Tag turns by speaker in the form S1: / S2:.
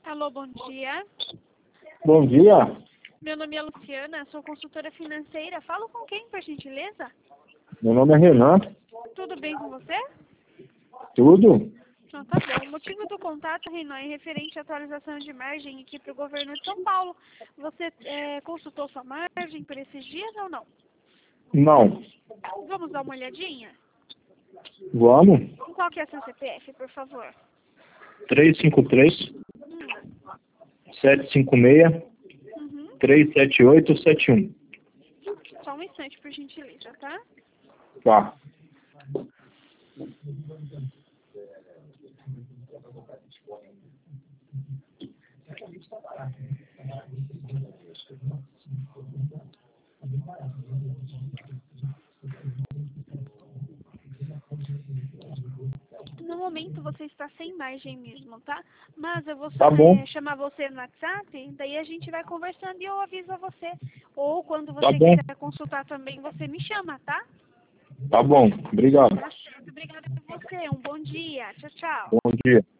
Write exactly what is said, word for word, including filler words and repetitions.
S1: Alô, bom dia.
S2: Bom dia.
S1: Meu nome é Luciana, sou consultora financeira. Falo com quem, por gentileza?
S2: Meu nome é Renan.
S1: Tudo bem com você?
S2: Tudo?
S1: Então tá bom. O motivo do contato, Renan, é referente à atualização de margem aqui para o governo de São Paulo. Você é, consultou sua margem por esses dias ou não?
S2: Não.
S1: Vamos dar uma olhadinha?
S2: Vamos?
S1: Qual que é seu C P F, por favor?
S2: três cinco três,
S1: Hum.
S2: sete cinco seis,
S1: Uhum.
S2: três sete oito sete um.
S1: Só um instante, por gentileza, tá?
S2: Tá.
S1: No momento você está sem margem mesmo, tá? Mas eu vou
S2: Tá bom.
S1: é, chamar você no WhatsApp, daí a gente vai conversando e eu aviso a você. Ou quando
S2: Tá
S1: você
S2: bom.
S1: quiser consultar também, você me chama, tá?
S2: Tá bom. Obrigado.
S1: Tá certo. Obrigada por você. Um bom dia. Tchau, tchau.
S2: Bom dia.